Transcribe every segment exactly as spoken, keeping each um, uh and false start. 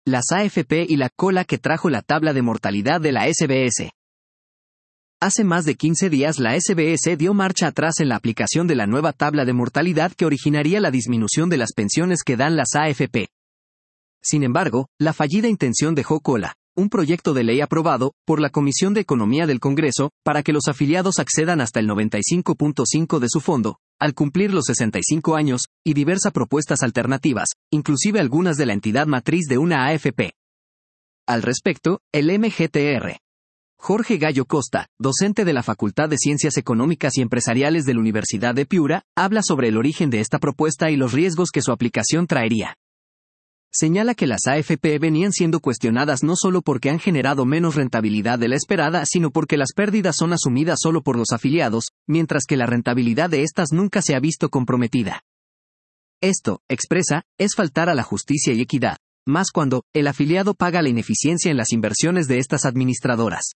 las A F P y la cola que trajo la tabla de mortalidad de la S B S. Hace más de quince días la S B S dio marcha atrás en la aplicación de la nueva tabla de mortalidad que originaría la disminución de las pensiones que dan las A F P. Sin embargo, la fallida intención dejó cola, un proyecto de ley aprobado por la Comisión de Economía del Congreso, para que los afiliados accedan hasta el noventa y cinco punto cinco de su fondo, al cumplir los sesenta y cinco años, y diversas propuestas alternativas, inclusive algunas de la entidad matriz de una A F P. Al respecto, el M G T R. Jorge Gallo Costa, docente de la Facultad de Ciencias Económicas y Empresariales de la Universidad de Piura, habla sobre el origen de esta propuesta y los riesgos que su aplicación traería. Señala que las A F P venían siendo cuestionadas no solo porque han generado menos rentabilidad de la esperada, sino porque las pérdidas son asumidas solo por los afiliados, mientras que la rentabilidad de estas nunca se ha visto comprometida. Esto, expresa, es faltar a la justicia y equidad, más cuando el afiliado paga la ineficiencia en las inversiones de estas administradoras.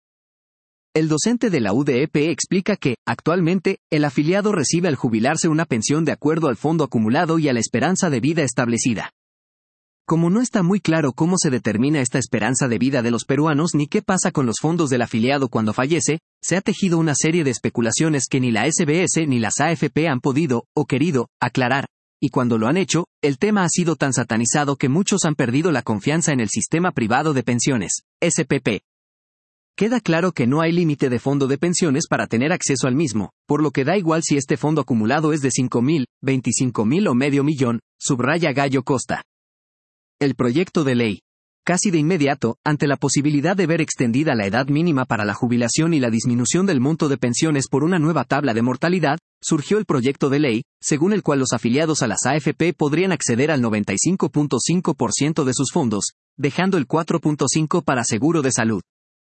El docente de la U D E P explica que, actualmente, el afiliado recibe al jubilarse una pensión de acuerdo al fondo acumulado y a la esperanza de vida establecida. Como no está muy claro cómo se determina esta esperanza de vida de los peruanos ni qué pasa con los fondos del afiliado cuando fallece, se ha tejido una serie de especulaciones que ni la S B S ni las A F P han podido, o querido, aclarar, y cuando lo han hecho, el tema ha sido tan satanizado que muchos han perdido la confianza en el sistema privado de pensiones, S P P. Queda claro que no hay límite de fondo de pensiones para tener acceso al mismo, por lo que da igual si este fondo acumulado es de cinco mil, veinticinco mil o medio millón, subraya Gallo Costa. El proyecto de ley. Casi de inmediato, ante la posibilidad de ver extendida la edad mínima para la jubilación y la disminución del monto de pensiones por una nueva tabla de mortalidad, surgió el proyecto de ley, según el cual los afiliados a las A F P podrían acceder al noventa y cinco punto cinco por ciento de sus fondos, dejando el cuatro punto cinco por ciento para seguro de salud.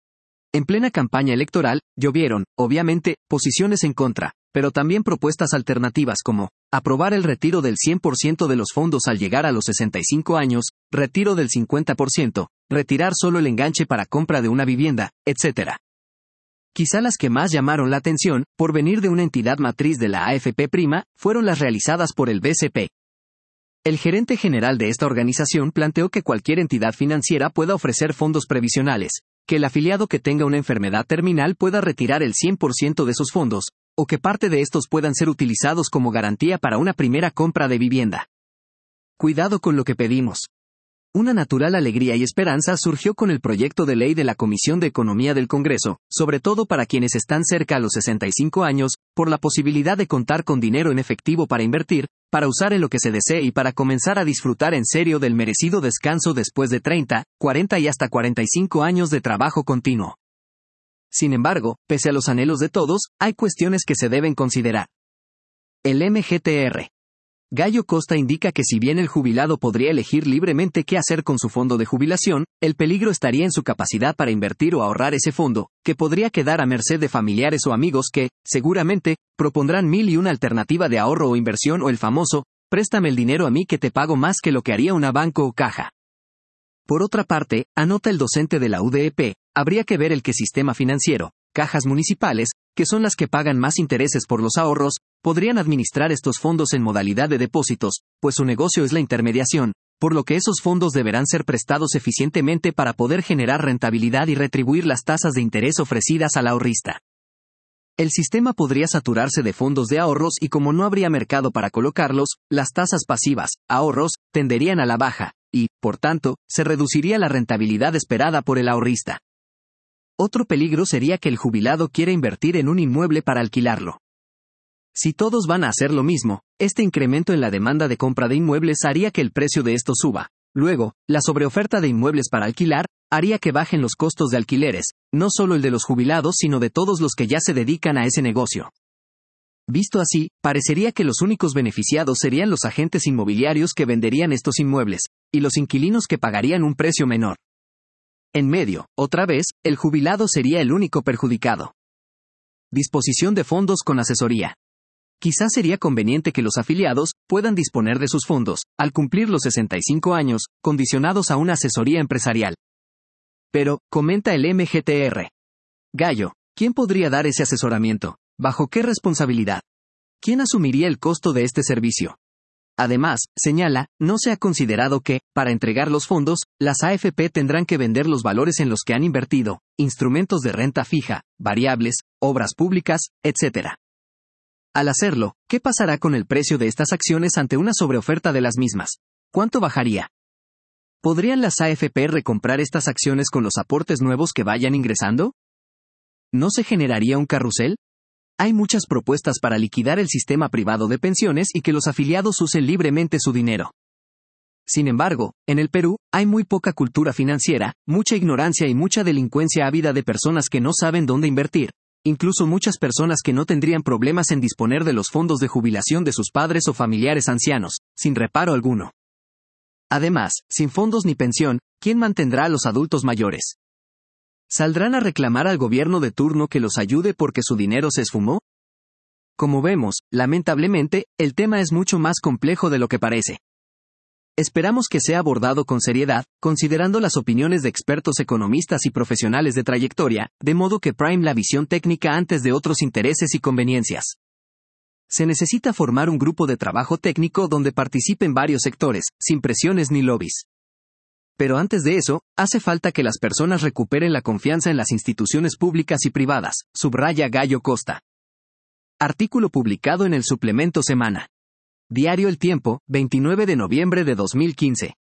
En plena campaña electoral, llovieron, obviamente, posiciones en contra, pero también propuestas alternativas como aprobar el retiro del cien por ciento de los fondos al llegar a los sesenta y cinco años, retiro del cincuenta por ciento, retirar solo el enganche para compra de una vivienda, etcétera. Quizá las que más llamaron la atención, por venir de una entidad matriz de la A F P prima, fueron las realizadas por el B C P. El gerente general de esta organización planteó que cualquier entidad financiera pueda ofrecer fondos previsionales, que el afiliado que tenga una enfermedad terminal pueda retirar el cien por ciento de sus fondos, o que parte de estos puedan ser utilizados como garantía para una primera compra de vivienda. Cuidado con lo que pedimos. Una natural alegría y esperanza surgió con el proyecto de ley de la Comisión de Economía del Congreso, sobre todo para quienes están cerca a los sesenta y cinco años, por la posibilidad de contar con dinero en efectivo para invertir, para usar en lo que se desee y para comenzar a disfrutar en serio del merecido descanso después de treinta, cuarenta y hasta cuarenta y cinco años de trabajo continuo. Sin embargo, pese a los anhelos de todos, hay cuestiones que se deben considerar. El M G T R. Gallo Costa indica que si bien el jubilado podría elegir libremente qué hacer con su fondo de jubilación, el peligro estaría en su capacidad para invertir o ahorrar ese fondo, que podría quedar a merced de familiares o amigos que, seguramente, propondrán mil y una alternativa de ahorro o inversión o el famoso, préstame el dinero a mí que te pago más que lo que haría una banco o caja. Por otra parte, anota el docente de la U D E P, habría que ver el que sistema financiero, cajas municipales, que son las que pagan más intereses por los ahorros, podrían administrar estos fondos en modalidad de depósitos, pues su negocio es la intermediación, por lo que esos fondos deberán ser prestados eficientemente para poder generar rentabilidad y retribuir las tasas de interés ofrecidas al ahorrista. El sistema podría saturarse de fondos de ahorros y como no habría mercado para colocarlos, las tasas pasivas, ahorros, tenderían a la baja, y, por tanto, se reduciría la rentabilidad esperada por el ahorrista. Otro peligro sería que el jubilado quiera invertir en un inmueble para alquilarlo. Si todos van a hacer lo mismo, este incremento en la demanda de compra de inmuebles haría que el precio de estos suba. Luego, la sobreoferta de inmuebles para alquilar haría que bajen los costos de alquileres, no solo el de los jubilados sino de todos los que ya se dedican a ese negocio. Visto así, parecería que los únicos beneficiados serían los agentes inmobiliarios que venderían estos inmuebles, y los inquilinos que pagarían un precio menor. En medio, otra vez, el jubilado sería el único perjudicado. Disposición de fondos con asesoría. Quizás sería conveniente que los afiliados puedan disponer de sus fondos, al cumplir los sesenta y cinco años, condicionados a una asesoría empresarial. Pero, comenta el M G T R. Gallo, ¿quién podría dar ese asesoramiento? ¿Bajo qué responsabilidad? ¿Quién asumiría el costo de este servicio? Además, señala, no se ha considerado que, para entregar los fondos, las A F P tendrán que vender los valores en los que han invertido, instrumentos de renta fija, variables, obras públicas, etcétera. Al hacerlo, ¿qué pasará con el precio de estas acciones ante una sobreoferta de las mismas? ¿Cuánto bajaría? ¿Podrían las A F P recomprar estas acciones con los aportes nuevos que vayan ingresando? ¿No se generaría un carrusel? Hay muchas propuestas para liquidar el sistema privado de pensiones y que los afiliados usen libremente su dinero. Sin embargo, en el Perú, hay muy poca cultura financiera, mucha ignorancia y mucha delincuencia ávida de personas que no saben dónde invertir, incluso muchas personas que no tendrían problemas en disponer de los fondos de jubilación de sus padres o familiares ancianos, sin reparo alguno. Además, sin fondos ni pensión, ¿quién mantendrá a los adultos mayores? ¿Saldrán a reclamar al gobierno de turno que los ayude porque su dinero se esfumó? Como vemos, lamentablemente, el tema es mucho más complejo de lo que parece. Esperamos que sea abordado con seriedad, considerando las opiniones de expertos economistas y profesionales de trayectoria, de modo que prime la visión técnica antes de otros intereses y conveniencias. Se necesita formar un grupo de trabajo técnico donde participen varios sectores, sin presiones ni lobbies. Pero antes de eso, hace falta que las personas recuperen la confianza en las instituciones públicas y privadas, subraya Gallo Costa. Artículo publicado en el suplemento Semana. Diario El Tiempo, veintinueve de noviembre de dos mil quince.